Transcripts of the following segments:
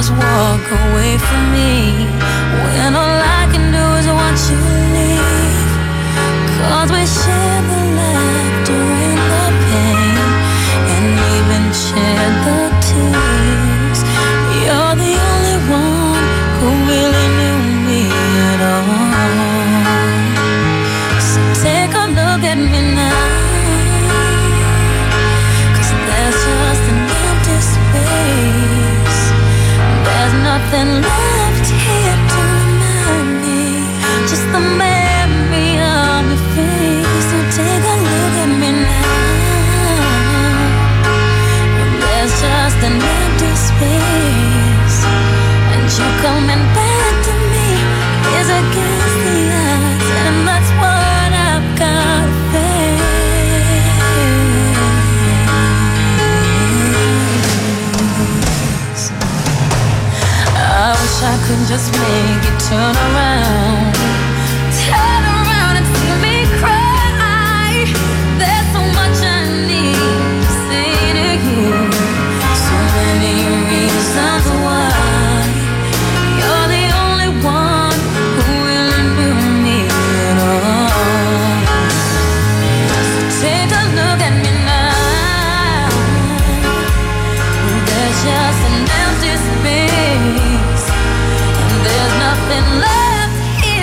just walk away from me when all I can do is watch you leave? 'Cause we share the laughter and the pain, and even shared the tears. You're the only one who really knew me at all. So take a look at me now, 'cause there's just an empty space. There's nothing left here to remind me, just the memory of your face. So take a look at me now. There's just an empty space, and you coming back to me is against the odds, and that's what I've got to face. I wish I could just make you turn around and see me cry. There's so much I need to say to you, so many reasons why you're the only one who really knew me at all. So take a look at me now. There's just an empty space, and there's nothing left here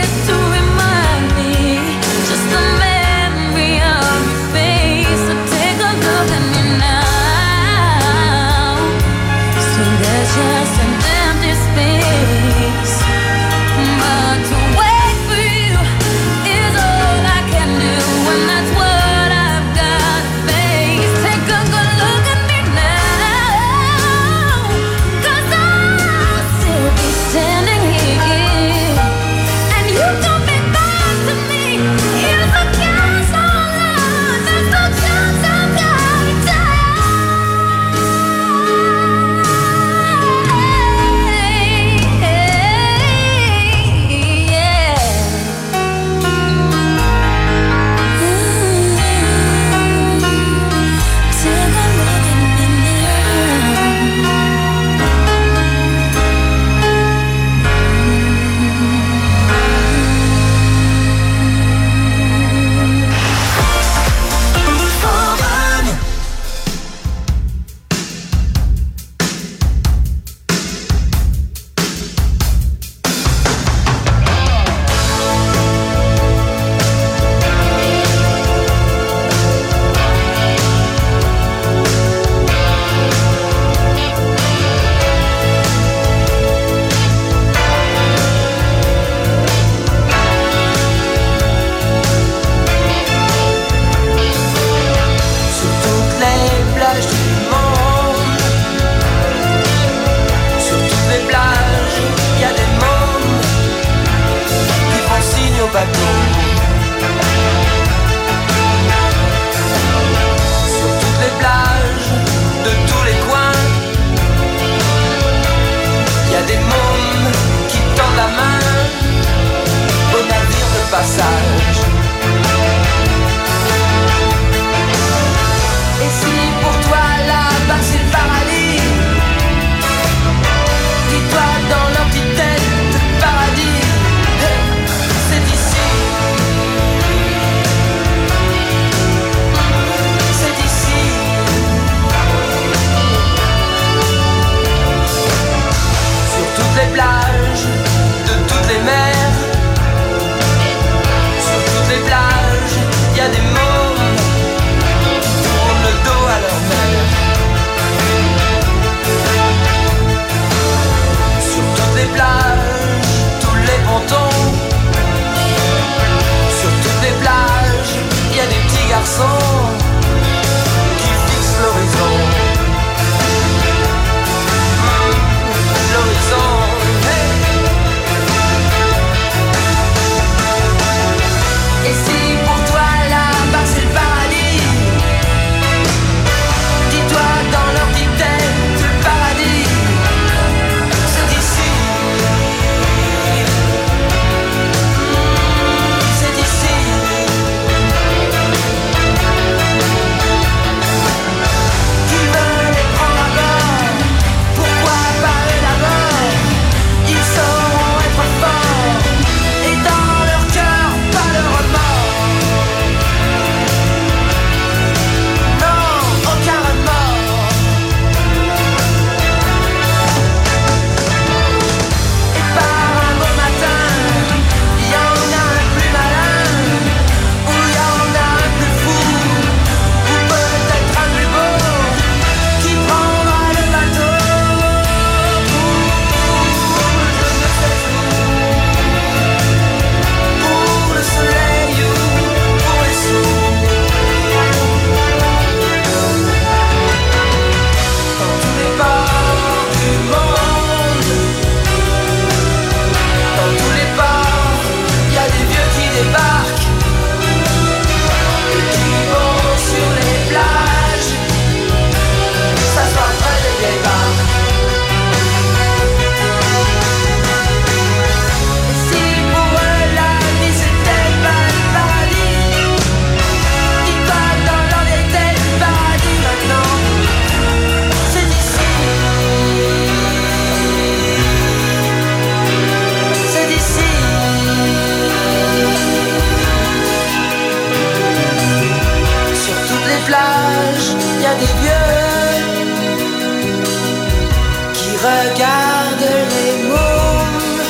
regarde les mômes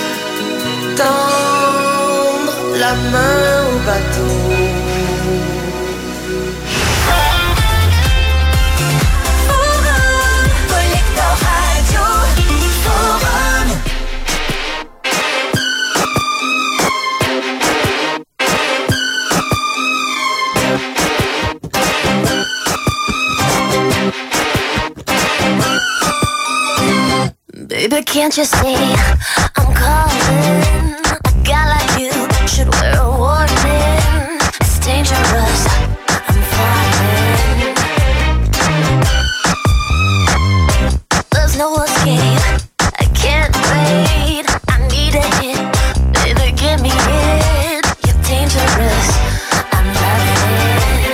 tendre la main au bateau. Forum, Collector Radio, Forum. Baby, can't you see I'm calling? A guy like you should wear a warning. It's dangerous, I'm falling. There's no escape, I can't wait. I need a hit, baby, give me it. You're dangerous, I'm loving it.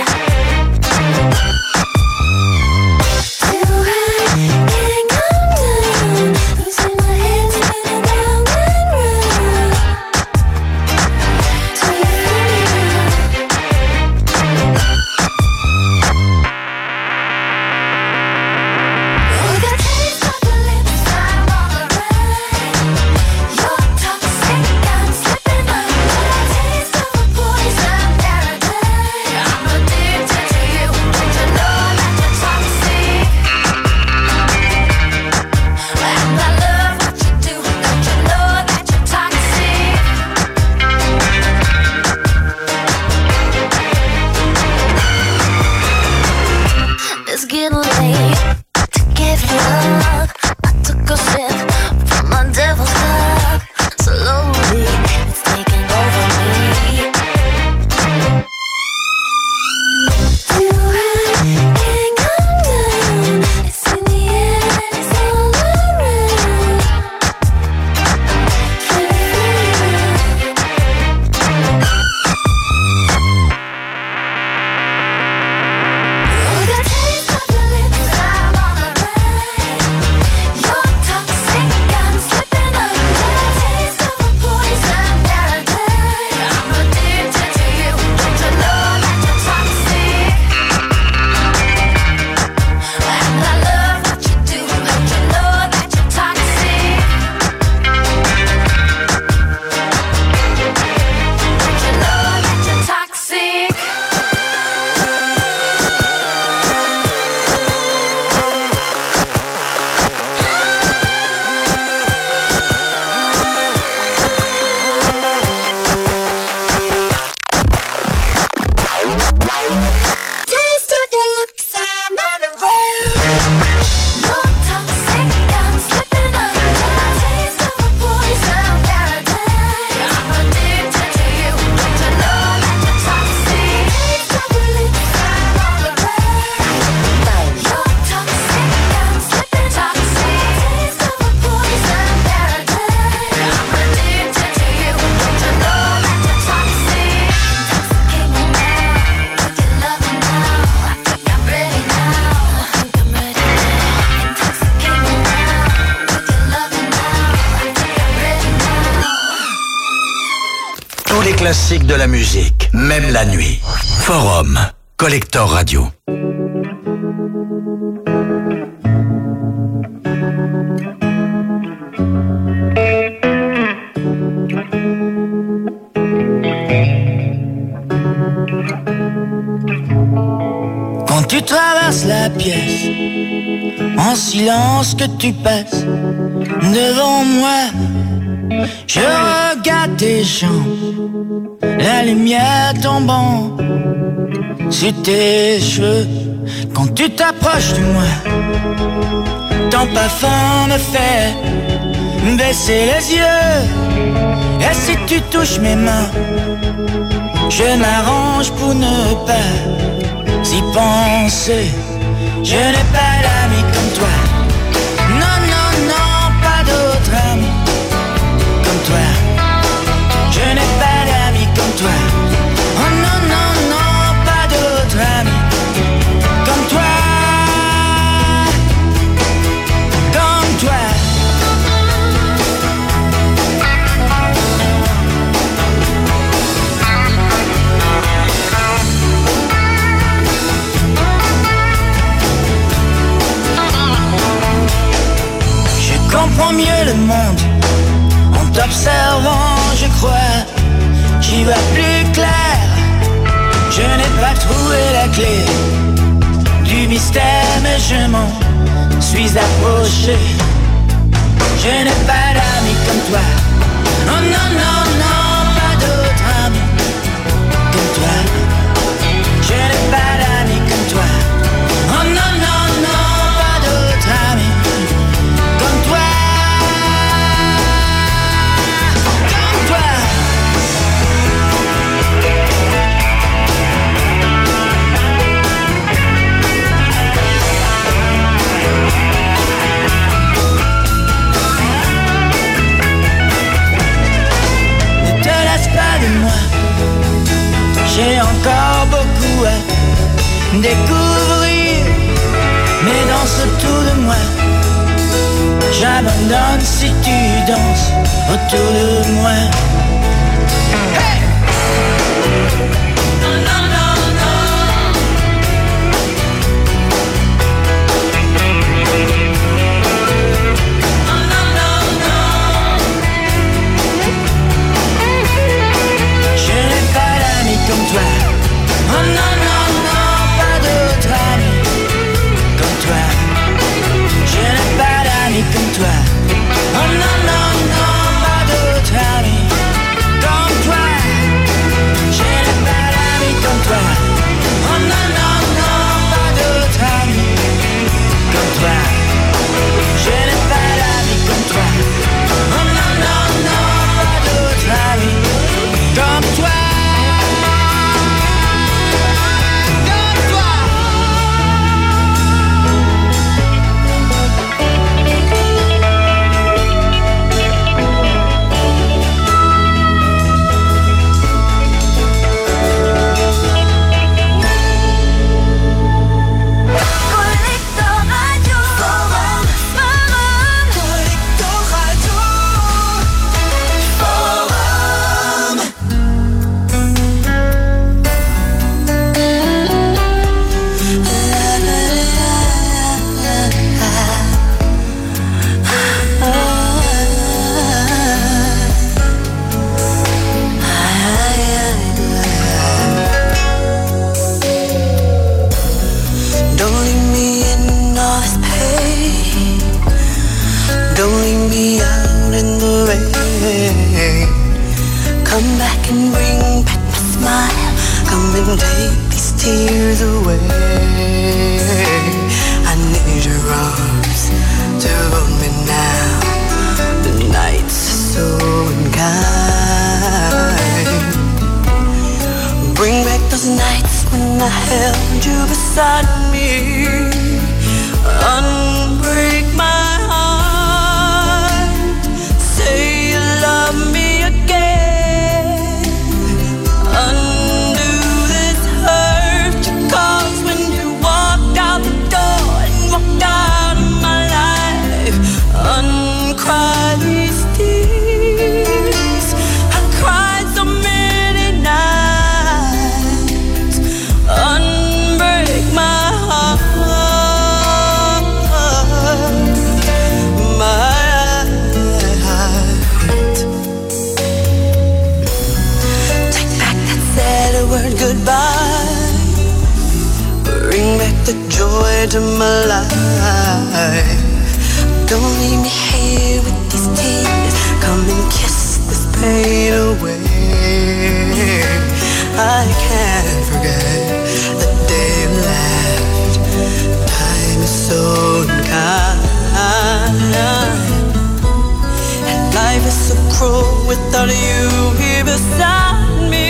Classique de la musique, même la nuit. Forum, Collector Radio. Quand tu traverses la pièce, en silence que tu passes devant moi, je regarde tes jambes, la lumière tombant sur tes cheveux. Quand tu t'approches de moi, ton parfum me fait baisser les yeux. Et si tu touches mes mains, je m'arrange pour ne pas y penser. Je n'ai pas d'ami comme toi. Non, non, non, pas d'autre ami comme toi. Je n'ai pas d'amis comme toi. Oh non, non, non, pas d'autre ami comme toi. Comme toi. comprends mieux le monde en t'observant, je crois. J'y vois plus clair. Je n'ai pas trouvé la clé du mystère, mais je m'en suis approché. Je n'ai pas d'amis comme toi. Oh non, non, non, pas d'autres amis comme toi. Je n'ai pas d'amis comme toi. Oh non, non, non, pas d'autres amis comme toi. Comme toi. Pas de moi, j'ai encore beaucoup à découvrir, mais danse autour de moi. J'abandonne si tu danses autour de moi. Hey! Non, non, non, non. Comme toi. Oh non, non, non, pas d'autres amis comme toi. Je n'ai pas d'amis comme toi. Oh non, non, non, pas d'autres amis comme toi. Je n'ai pas d'amis comme toi. Oh non, non, non, pas d'autres amis comme toi. Je n'ai pas d'amis comme toi. Oh non, non, non, pas d'autres amis comme toi. Come back and bring back my smile. Come and take these tears away. I need your arms to hold me now. The nights are so unkind. Bring back those nights when I held you beside me. Unbreak my heart. Say you love me again. Undo this hurt you caused when you walked out the door and walked out of my life. Uncry these tears. I cried so many nights. Unbreak my heart. Goodbye. Bring back the joy to my life. Don't leave me here with these tears. Come and kiss this pain away. I can't forget the day you left. Time is so unkind, and life is so cruel without you here beside me.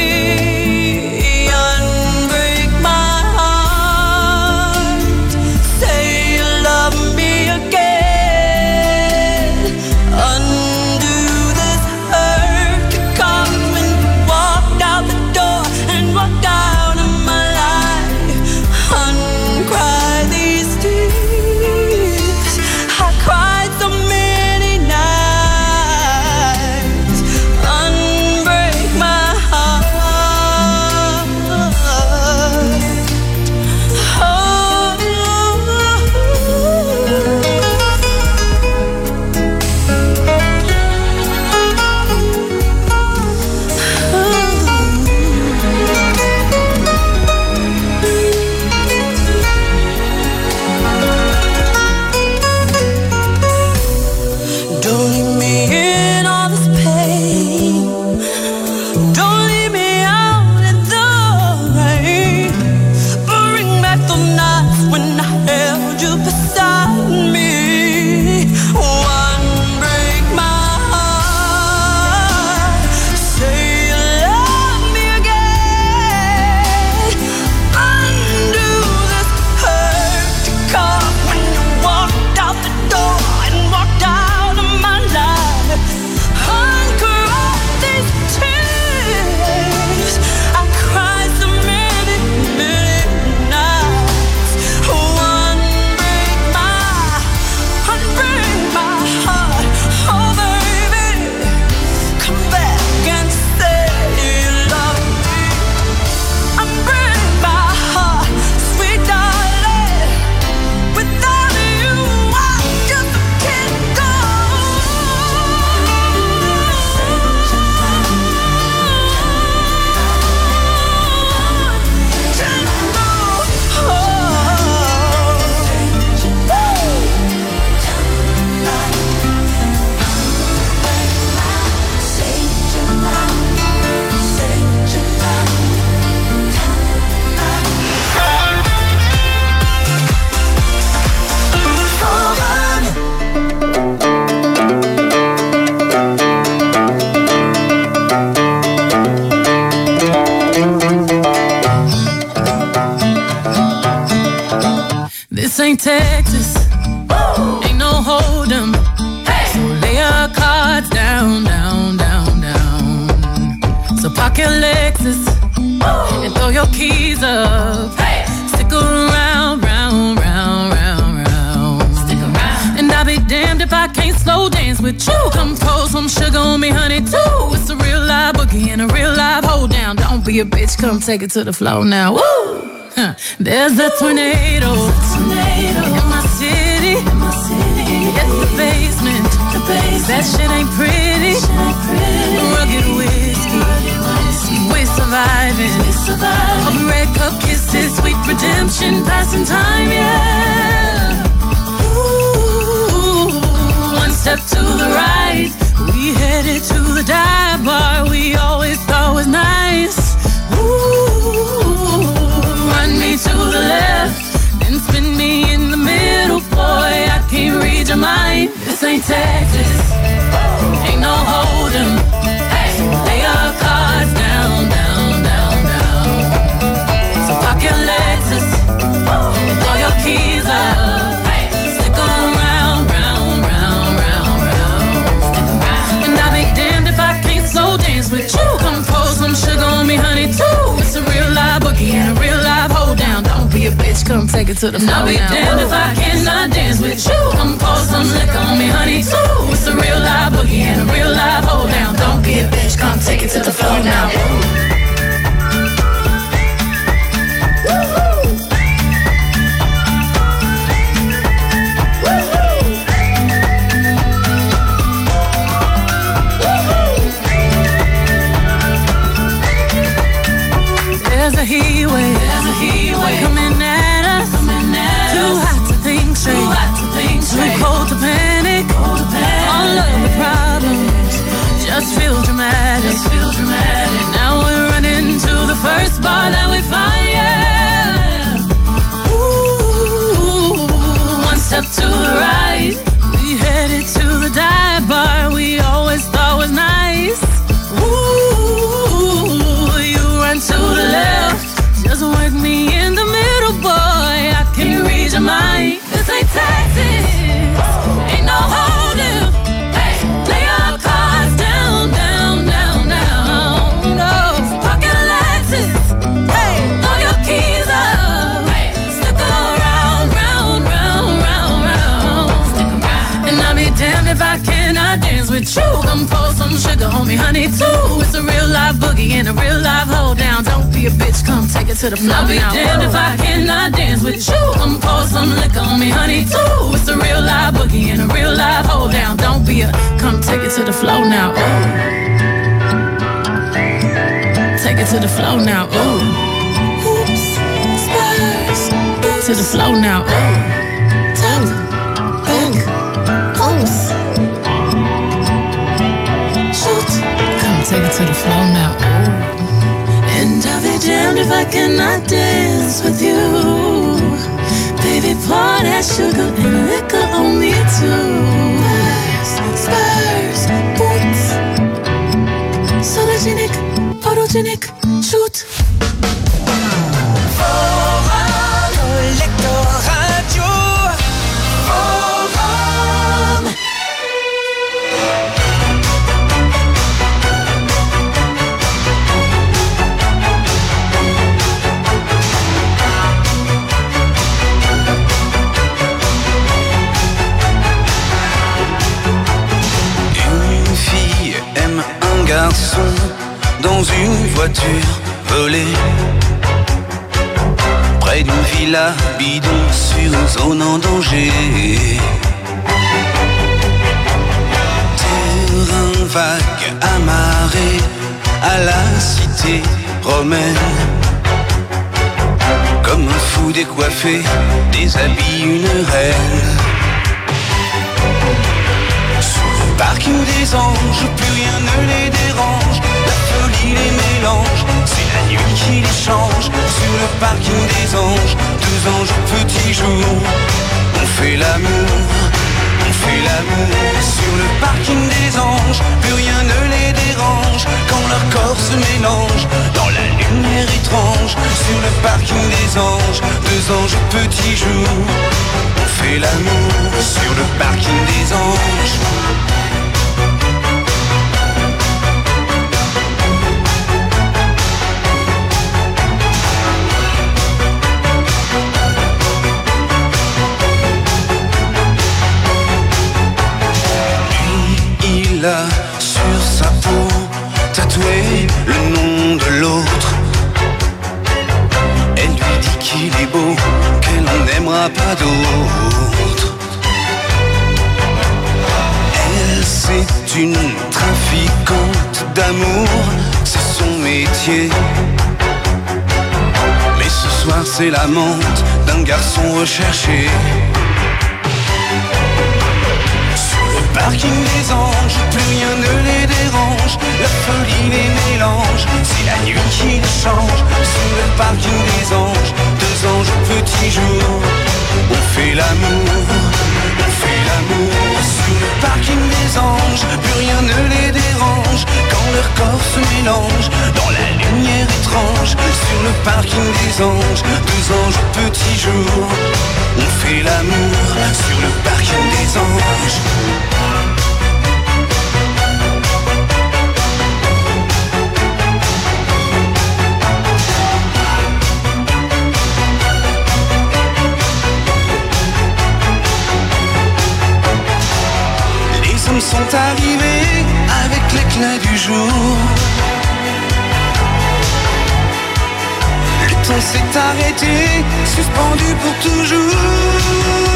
Unbreak Ain't no hold 'em. So lay your cards down, down, down, down. So park your Lexus and throw your keys up. Stick around, round, round, round, round. Stick around. And I'll be damned if I can't slow dance with you. Come pour some sugar on me, honey, too. It's a real live boogie and a real live hold down. Don't be a bitch, come take it to the floor now. Woo! There's a tornado in my city. It's the basement. That shit ain't pretty. Rugged whiskey. We're surviving. Red cup kisses, sweet redemption, passing time, yeah. Ooh, one step to the right, we headed to the dive bar we always thought was nice. Ooh, run me to the left, then spin me in the middle, boy, I can't read your mind. This ain't Texas, ain't no hold 'em. So lay your cards down, down, down, down. So park your Lexus and throw your keys up. Stick around, round, round, round, round. And I'll be damned if I can't slow dance with you. Come pour some sugar on me, honey, too. It's a real live boogie and a real live hold down. Don't be a bitch, come take it to the floor. I'll be damned if I cannot dance with you. Come pour some liquor on me, honey, too. It's a real live boogie and a real live hold down. Don't be a bitch, come take it to the floor now. There's a heat wave coming at us. Too hot to think straight, too cold to panic. All of the problems just feel dramatic. Now we're running to the first bar that we find, yeah. Ooh, one step to the right, we headed to the dive bar we always thought was nice. Ooh, you run to the left, just work me in the middle, boy, I can't read your mind. This ain't Texas, ain't no holding. Lay your cards down, down, down, down. No, pocket Lexus, throw your keys up. Stick around, round, round, round, round. And I'll be damned if I cannot dance with you. Come pour some sugar on me, honey, too. It's a real live boogie and a real live hold down. Don't be a bitch, come take it to the floor. I'll be damned if I cannot dance with you. Come pour some liquor on me, honey, too. It's a real live boogie and a real live hold down. Don't be a, come take it to the floor now. Ooh. Take it to the floor now. Ooh. Oops, Spurs. To the floor now. Ooh. Top, back, pose. Shoot. Come take it to the floor now. Ooh. And I'll be damned if I cannot dance with you. Baby, pour that sugar and liquor on me too. Spurs, boots. Sologenic, photogenic, shoot. Forum, lecteur radio. Forum. Une fille aime un garçon dans une voiture volée, près d'une villa bidon sur une zone en danger. Terrain vague amarré à la cité romaine, comme un fou décoiffé déshabille une reine. Sur le parking des anges, plus rien ne les dérange, la folie les mélange, c'est la nuit qui les change. Sur le parking des anges, deux anges au petit jour, on fait l'amour, on fait l'amour. Sur le parking des anges, plus rien ne les dérange, quand leurs corps se mélangent dans la lumière étrange. Sur le parking des anges, deux anges au petit jour, on fait l'amour. sur le parking des anges. Il a sur sa peau tatoué le nom de l'autre. Elle lui dit qu'il est beau, qu'elle n'en aimera pas d'autre. Elle, c'est une trafiquante d'amour, c'est son métier. Mais ce soir c'est l'amante d'un garçon recherché. Parking des anges, plus rien ne les dérange. La folie les mélange, c'est la nuit qui les change. Sur le parking des anges, deux anges au petit jour. On fait l'amour, on fait l'amour. Sur le parking des anges, plus rien ne les dérange. Quand leur corps se mélange, dans la lumière étrange. Sur le parking des anges, deux anges au petit jour. On fait l'amour, sur le parking des anges. Les hommes sont arrivés avec l'éclat du jour. Le temps s'est arrêté, suspendu pour toujours.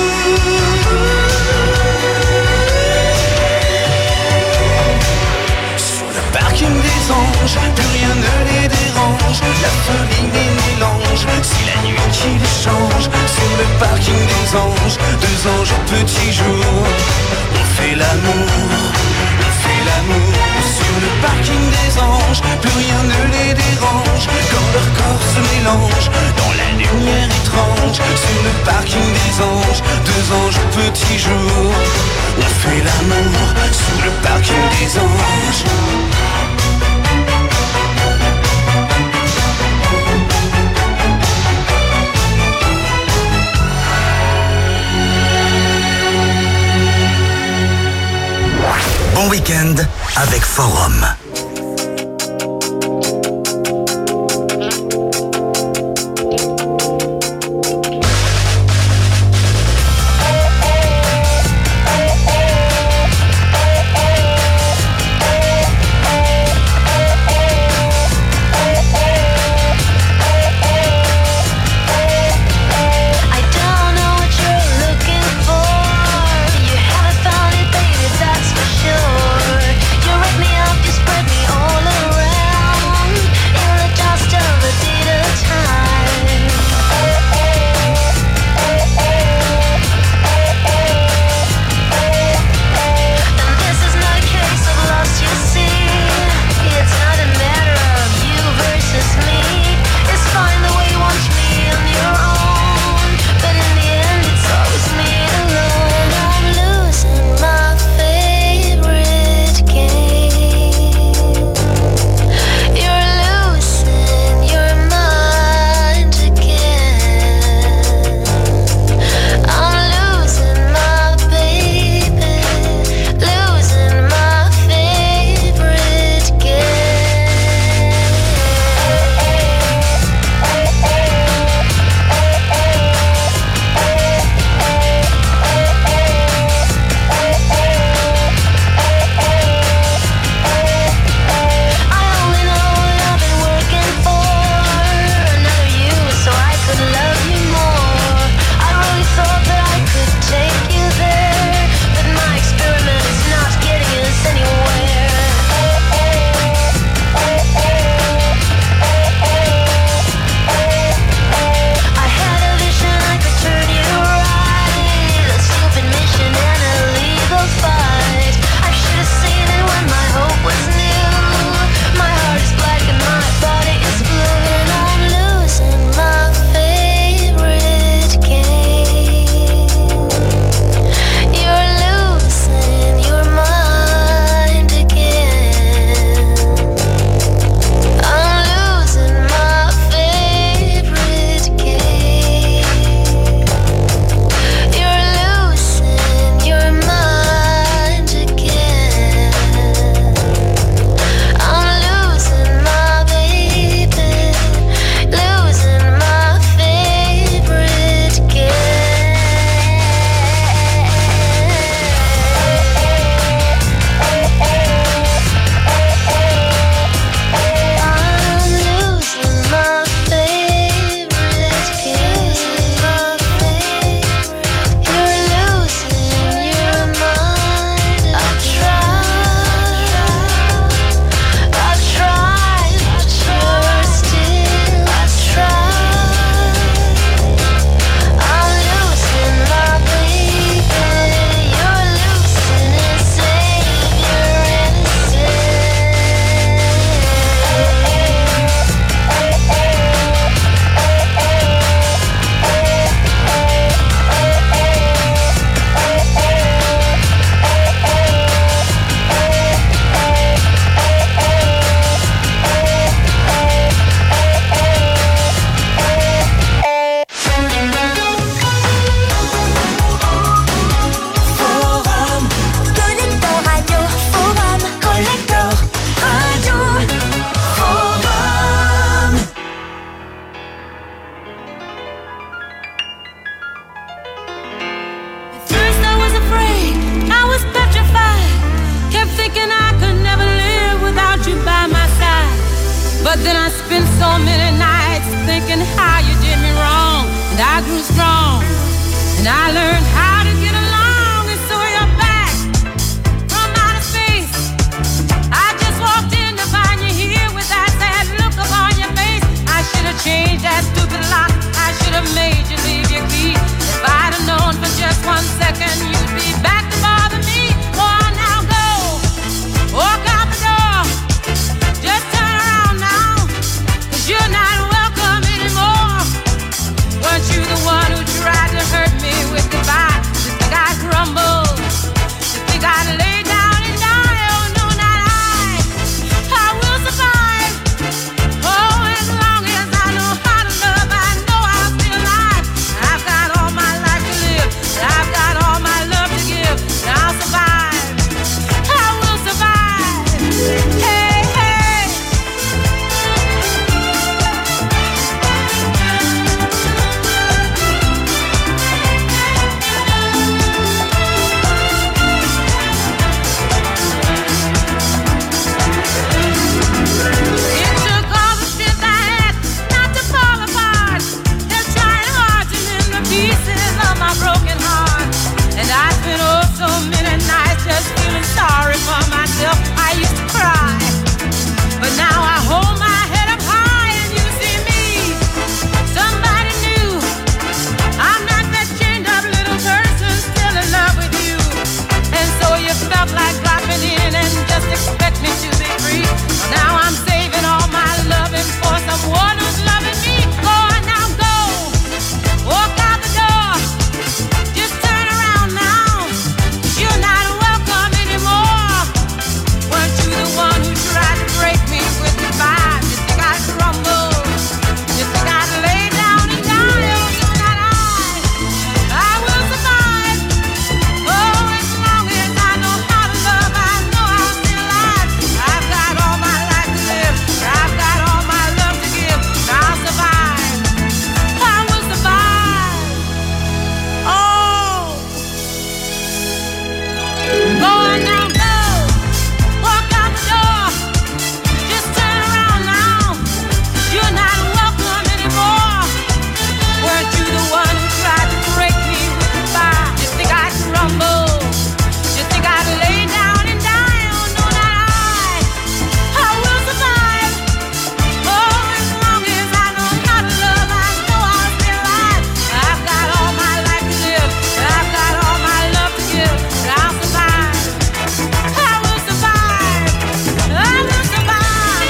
Sur le parking des anges, plus rien ne les dérange. La folie les mélange, c'est la nuit qui les change. Sur le parking des anges, deux anges au petit jour. On fait l'amour, on fait l'amour. Sur le parking des anges, plus rien ne les dérange. Quand leur corps se mélange, dans la lumière étrange. Sur le parking des anges, deux anges au petit jour. On fait l'amour, sur le parking des anges. Bon week-end avec Forum. Spread But then I spent so many nights thinking how you did me wrong. And I grew strong, and I learned how to get along. And so you're back from outer space. I just walked in to find you here with that sad look upon your face. I should have changed that stupid lock. I should have made you leave your key. If I'd have known for just 1 second you'd be back to bother me. Oh, now go, walk out the door. Just turn around now, 'cause you're not welcome anymore. Weren't you the one who tried to hurt me with goodbye? You think I'd crumble? You think I'd lay down and die? Oh no, not I will survive. Oh, as long as I know how to love, I know I'll be alive. I've got all my life to live, I've got all my love to give, and I'll survive. I will survive. Hey, hey. It took all the strength I had not to fall apart. They're trying hard to mend the pieces of my broken heart. And I spent oh so many nights just feeling sorry for myself. I used to cry, but now I hold my head up high and you see me, somebody new. I'm not that chained up little person still in love with you. And so you felt like dropping in and just expect me to be free. Well, now I'm saving all my loving for someone who's loving me. Go on now, go, walk out the door. Just turn around now, 'cause you're not welcome anymore. Weren't you the one who tried to break me with goodbye? You think I'd crumble? You think I'd lay down and die? Oh, no, not I will survive. Oh, as long as I know how to love, I know I'll stay alive. I've got all my life to live, I've got all my love to give, and I'll survive. I will survive. Oh, go on now, go, walk out the door. Just turn around now, 'cause you're not welcome anymore. Weren't you the one who tried to break me with goodbye? You think I'd crumble? You think I'd lay down and die? Oh no, not I will survive. Oh, as long as I know how to love, I know I'll stay alive. I've got all my life to live, I've got all my love to give, and I'll survive. I will survive. I will survive.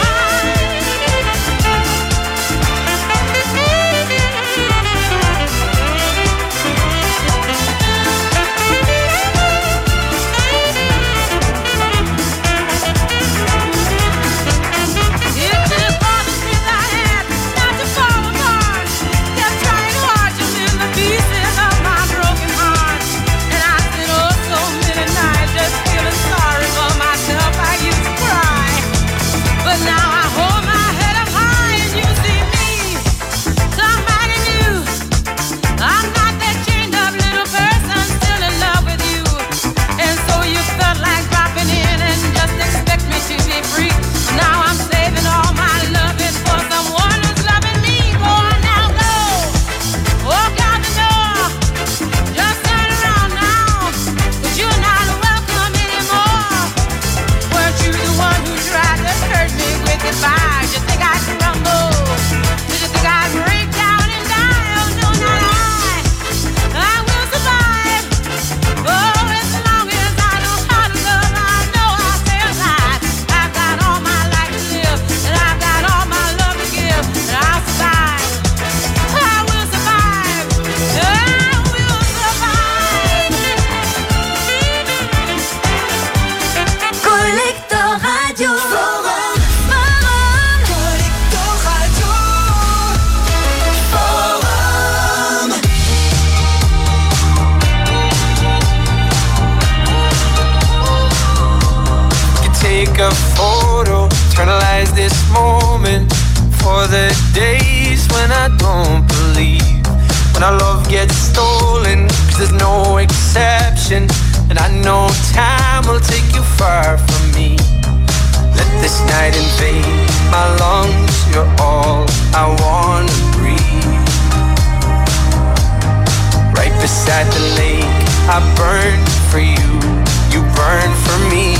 It took all the strength I had not to fall apart. Kept trying hard to mend the pieces of my broken heart. And I spent oh so many nights just feeling sorry for myself. I used to cry, but now I hold my head up high and you see me, somebody new. I'm not that chained up little person still in love with you. And so you felt like dropping in and just expect me to be free. Now I'm saving all my loving for someone who's loving me. Go on now, go, walk out the door. Just turn around now, 'cause you're not welcome anymore. Weren't you the one who tried to hurt me with goodbye? You think I'd crumble? Did you think I'd break down and die? Oh no, not I will survive. Oh, as long as I know how to love, I know I'll stay alive. I've got all my life to live, and I've got all my love to give, and I'll survive. I will survive. I will survive. Collector Radio. Forum. Collector Radio. Forum. You take a photo, eternalize this moment for the days when I don't believe, when our love gets stolen, 'cause there's no exception. And I know time will take you far from me. Let the this night invade my lungs. You're all I wanna breathe. Right beside the lake, I burn for you, you burn for me.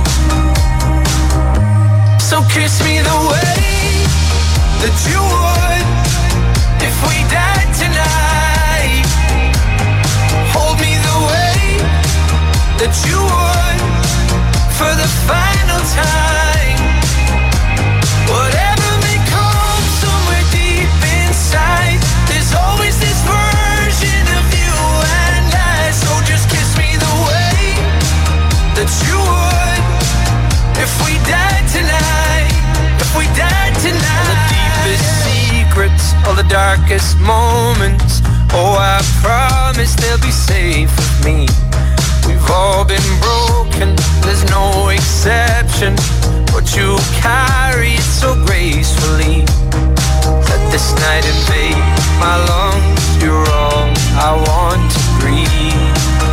So kiss me the way that you would if we died tonight. Hold me the way that you would for the final time. Whatever may come somewhere deep inside, there's always this version of you and I. So just kiss me the way that you would if we died tonight. If we died tonight. All the deepest secrets, all the darkest moments, oh, I promise they'll be safe with me. We've all been broken, there's no exception, but you carry it so gracefully. Let this night invade my lungs. You're all I want to breathe.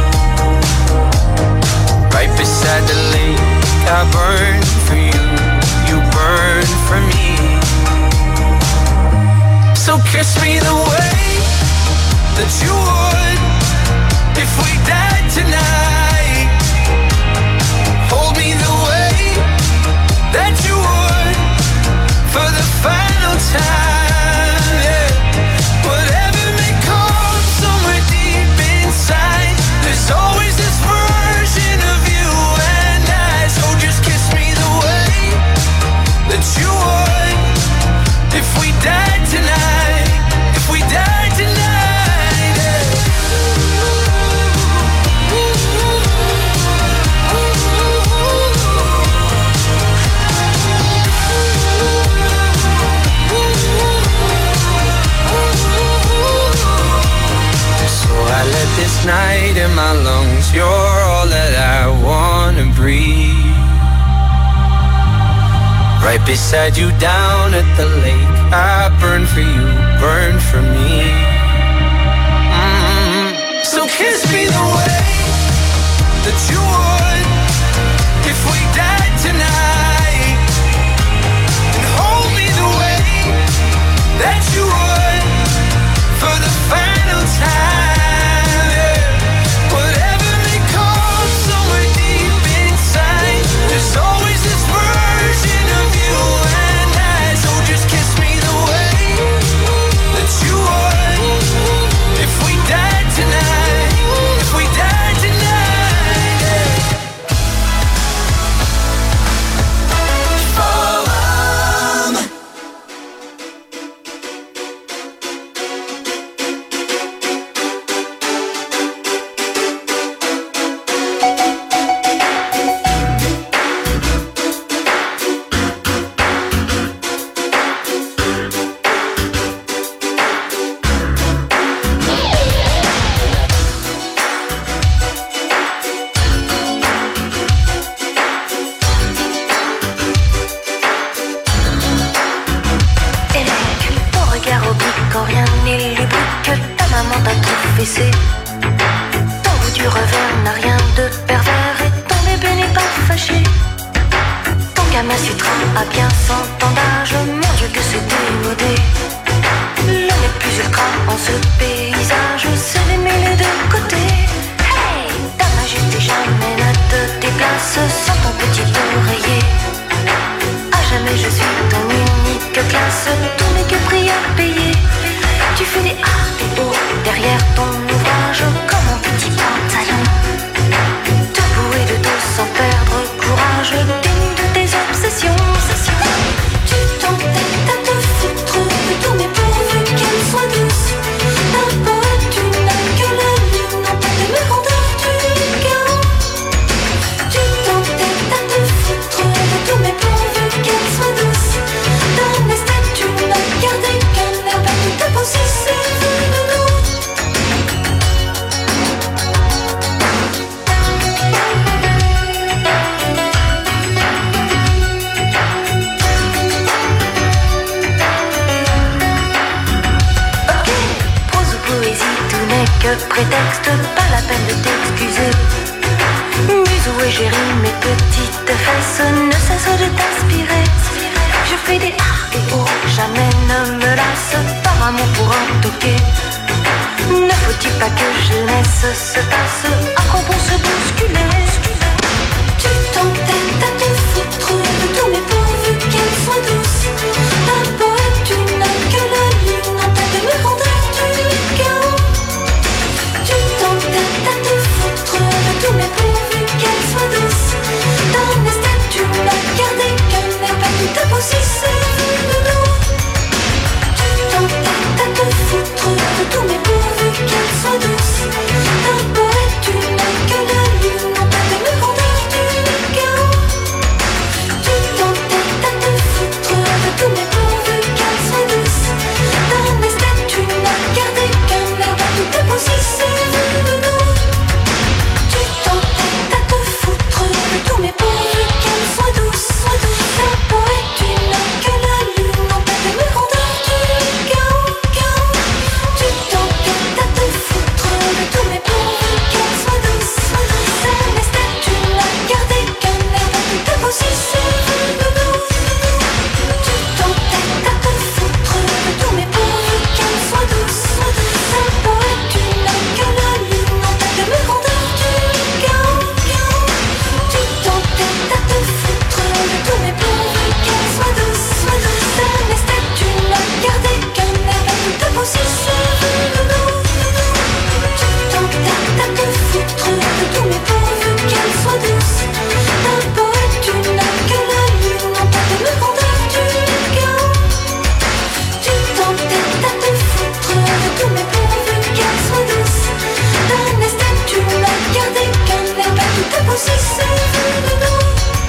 Right beside the lake, I burn for you, you burn for me. So kiss me the way that you would if we died tonight. Hold me the way that you would for the final time, yeah. Whatever may come somewhere deep inside, there's always this version of you and I. So just kiss me the way that you would if we died tonight. If we died tonight, yeah. So I let this night in my lungs. You're all that I wanna breathe. Right beside you down at the lake, I burn for you, burn for me. So kiss me the way that you would if we died tonight, and hold me the way that you would for the final time, yeah. Whatever may come somewhere deep inside, there's always this version of you and I. So just kiss me the way that you would if we died tonight. If we died tonight, yeah. prétexte, pas la peine de t'excuser. Bisous chérie, mes petites fesses ne cessent de t'inspirer. Je fais des ah et oh, jamais ne me lasse par amour pour un toqué. Ne faut-il pas que jeunesse se passe avant qu'on se bousculer? Tu t'entêtes à te foutre de tous mes pourvus qu'elle soit douce. Un poète, tu n'as que la lune en tête de me rendre du chaos. Tu t'entêtes à te foutre de tous mes pourvus qu'elle soit douce. Dans mes statues, tu n'as gardé qu'un air pas tout à possesser de nous. Tu t'entêtes à te foutre de tous mes pourvus qu'elle soit douce. Un poète, tu n'as que la lune en tête de me rendre du chaos. Tu t'entêtes à te foutre de tous mes pourvus qu'elle soit douce. Dans mes statues, tu n'as gardé qu'un air pas tout à possesser de nous. Tu t'entêtes à te foutre de tous mes pourvus qu'elle soit douce. Un poète, tu n'as que la lune en tête de me rendre du chaos. Tu t'entêtes à te foutre de tous mes pourvus qu'elle soit douce. Dans mes statues, tu n'as gardé qu'un air pas tout à possesser de nous. Tu t'entêtes à te foutre de tous mes pourvus qu'elle soit douce. Un poète, tu n'as que la lune en tête de me rendre du chaos. Tu t'entêtes à te foutre de tous mes pourvus qu'elle soit douce. Dans mes statues, tu n'as gardé qu'un air pas tout à possesser de nous. Tu t'entêtes à te foutre de tous mes pourvus qu'elle soit douce. Un poète, tu n'as que la lune en tête de me rendre du chaos. Tu t'entêtes à te foutre de tous mes pourvus qu'elle soit douce. Dans mes statues, tu n'as gardé qu'un air pas tout à possesser de nous.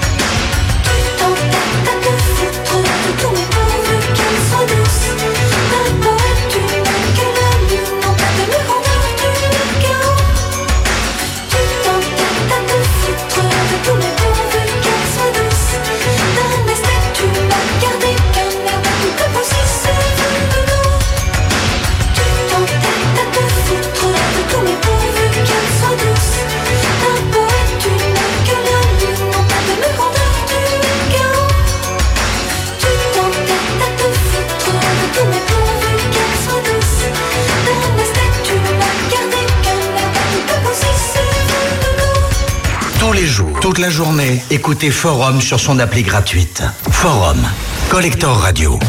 Tu t'entêtes à te foutre de tous mes pourvus qu'elle soit douce. Un poète, tu n'as que la lune en tête de me rendre du chaos. Tu t'entêtes à te foutre de tous mes pourvus qu'elle soit douce. Dans mes statues, tu n'as gardé qu'un air pas tout à possesser de nous. Tu t'entêtes à te foutre de tous mes pourvus qu'elle soit douce. Un poète, tu n'as que la lune en tête de me rendre du chaos. Tu t'entêtes à te foutre de tous mes pourvus qu'elle soit douce. Dans mes statues, tu n'as gardé qu'un air pas tout à possesser de nous. Tous les jours, toute la journée, écoutez Forum sur son appli gratuite. Forum, Collector Radio.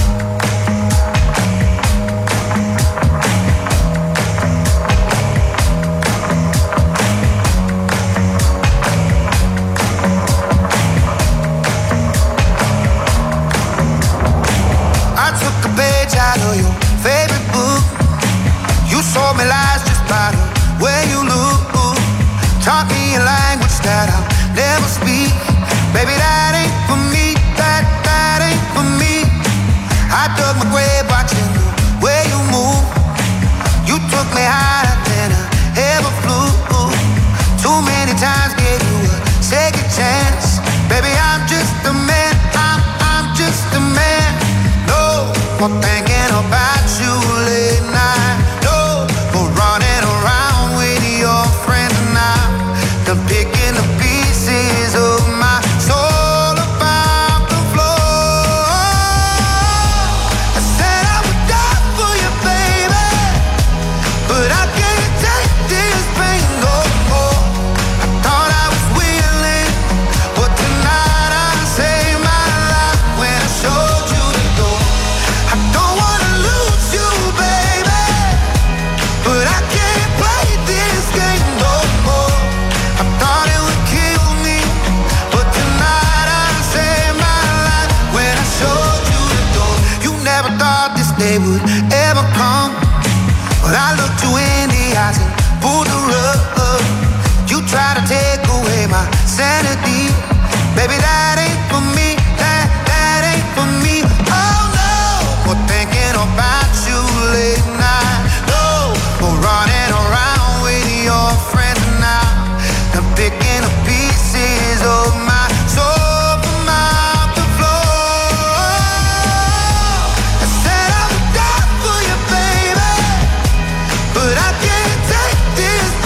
I took a page out of your favorite book. You sold me lies just by the way you look. Taught me a language that I'll never speak. Baby, that ain't for me. That ain't for me. I dug my grave watching the way you move. You took me higher than I ever flew. Too many times gave you a second chance. Baby, I'm just a man. I'm just a man. No more thinking about you late night. No more running around with your friends now. Done picking the pieces of my soul about the floor. I said I would die for you, baby, but I can't take this pain no more. I thought I was willing, but tonight I saved my life when I showed you the door. I don't wanna lose you, baby, but I can't play this game no more. I thought it would kill me, but tonight I saved my life when I showed you the door. You never thought this day would ever come, but I looked you in the eyes and pulled the rug. You try to take away my sanity. Baby, that ain't for me. That ain't for me. Oh no, more thinking about you late night. No, more running around with your friends now. I'm picking up pieces of my soul from out the floor. I said I would die for you, baby, but I can't take this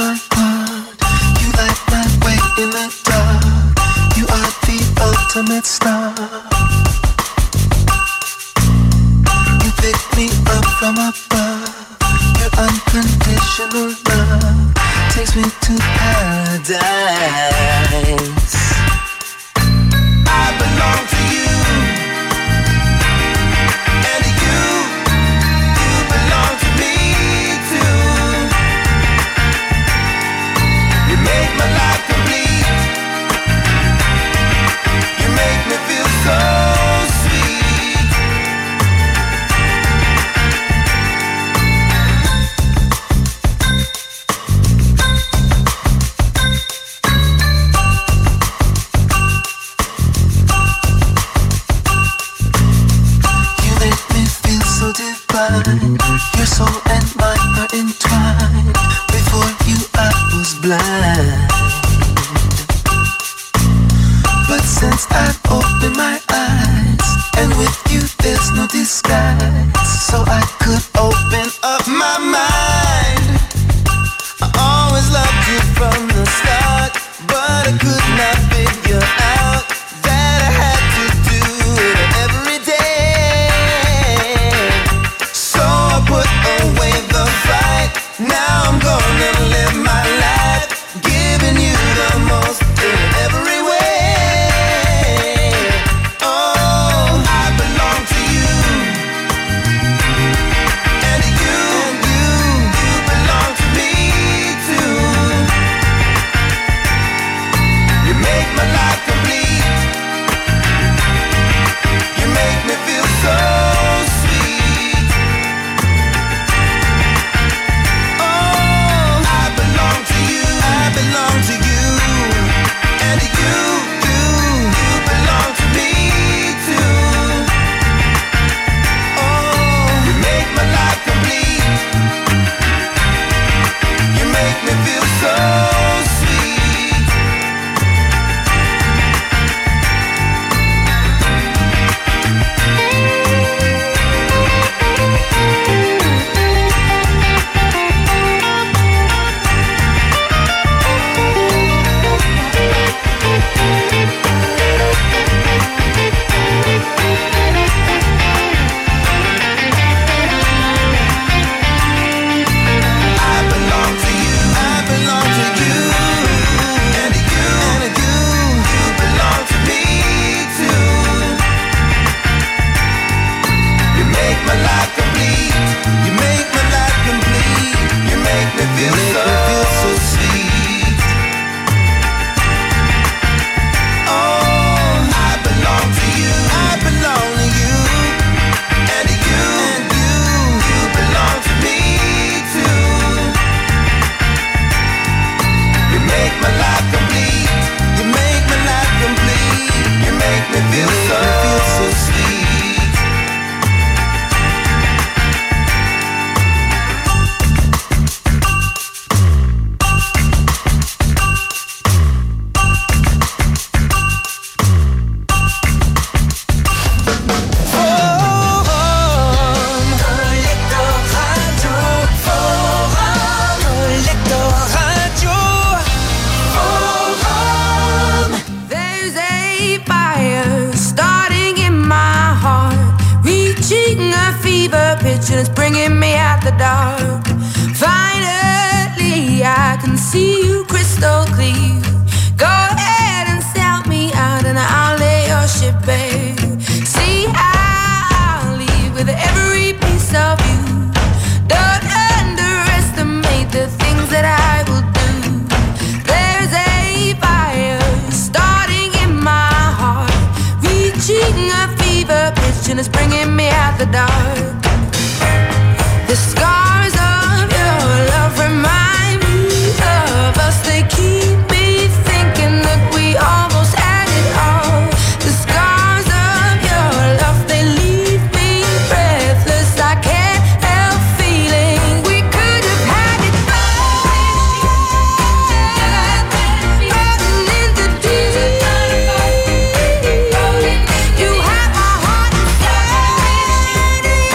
my heart. You light my way in the dark. You are the ultimate star. You pick me up from above. Your unconditional love takes me to paradise. I belong to you, and you belong to me too. You make my life complete. You make me feel so sweet. Your soul and mine are entwined. Before you I was blind, but since I've opened my eyes, and with you there's no disguise, so I could open up my mind. I always loved you from the start, but I could not figure out that I had to do it every day. Put away the fight. Now I'm gonna live my life, giving you the most in every way. Oh, I belong to you, and you belong to me too. You make my life complete. You make me feel so sweet. Belong to you, and you belong to me too. Oh, you make my life complete. You make me feel so sweet. The scars of your love remind me of us. They keep me thinking that we almost had it all. The scars of your love, they leave me breathless. I can't help feeling we could have had it all. Rolling in the deep. You have my heart inside.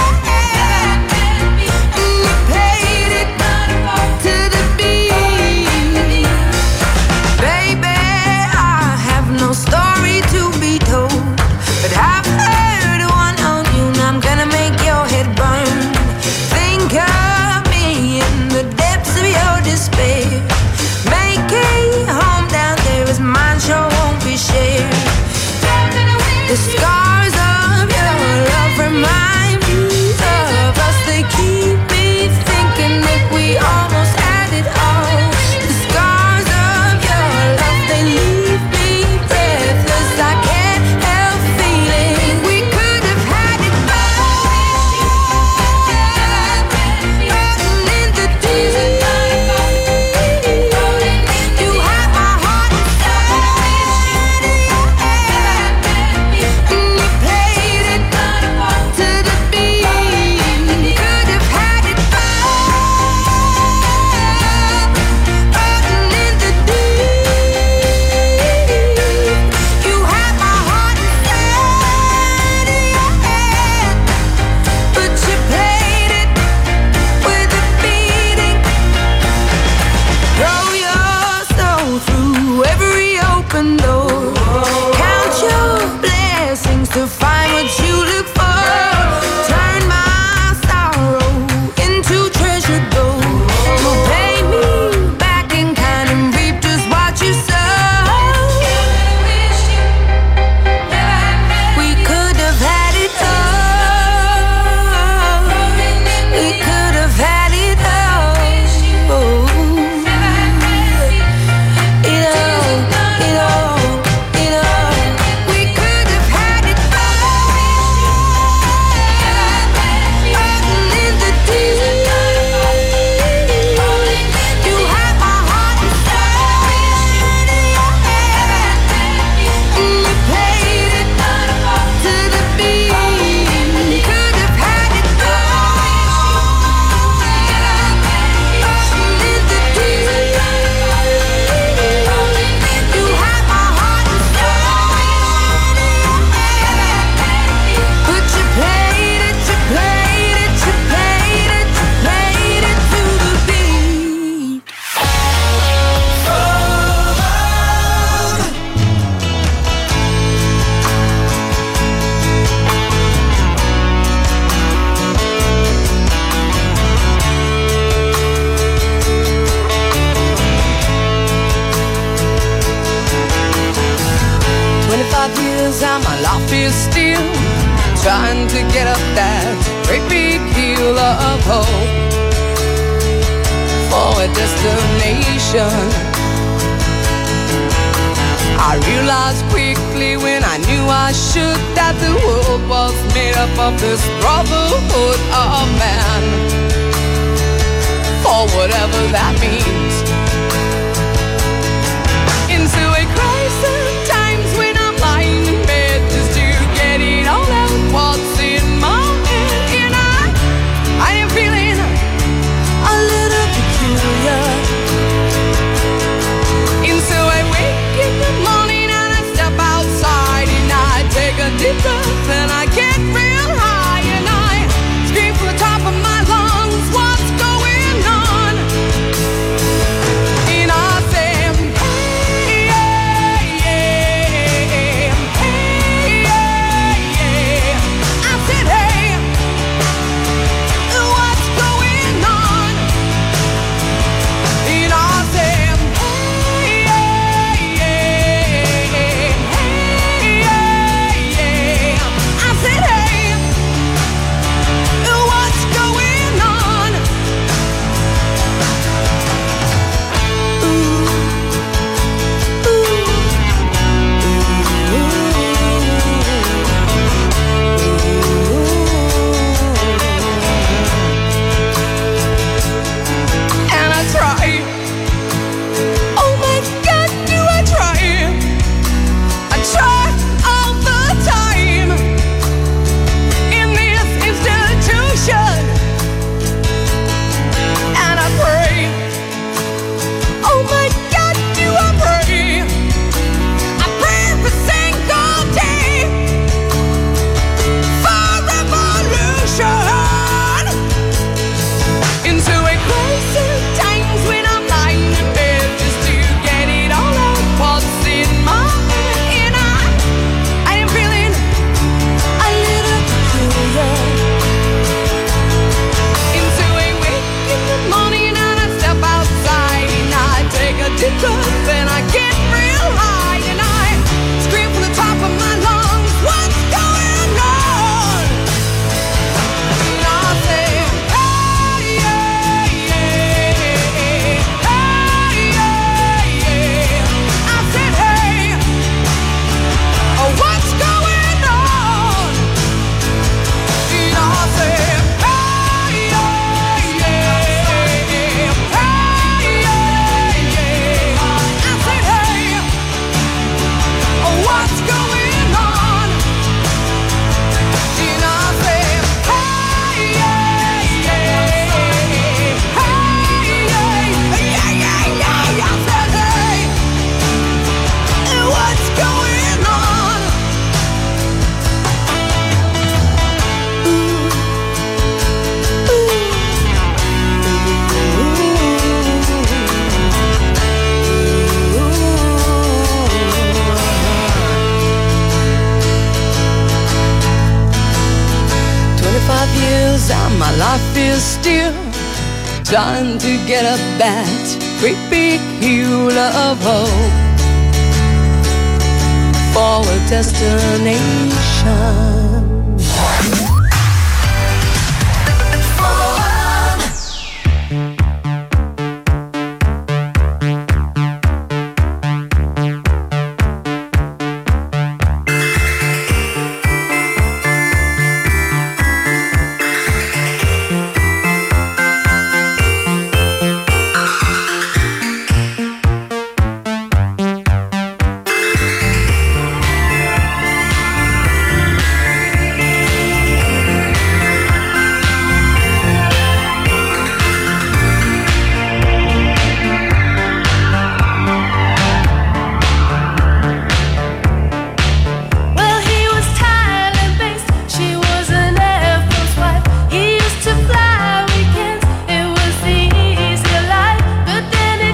trying to get up that great big hill of hope for a destination. I realized quickly when I knew I should that the world was made up of this brotherhood of man, for whatever that means. Into a crisis, times when I'm lying in bed just to get it all out what's in my head. And I am feeling a little peculiar. And so I wake in the morning and I step outside and I take a deep breath and I get real high and I scream from the top of my lungs, what's going on? And I say, hey, yeah, yeah, hey, yeah, yeah. I said, hey, what's going on? And I said, hey, yeah, yeah, hey, yeah, yeah. I said, hey, what's going on? And I try. Oh my God, do I try? I try all the time in this institution, and I pray. Oh my God, do I pray? I pray every single day for revolution. Into a crisis, times when I'm lying in bed just to get it all out what's in my head. And I am feeling a little peculiar. Into a wake in the morning and I step outside and I take a deep breath and I get real high and I scream from the top of my lungs, what's going on? And I say, hey, yeah, yeah, hey, yeah, yeah. I said, hey, what's going on? And I said, hey, yeah, yeah, hey, yeah, yeah. I said, hey, what's going on? And I said, hey, yeah, yeah, hey, yeah, yeah. I said, hey, what's going on? Years and my life is still trying to get up that great big hill of hope for a destination.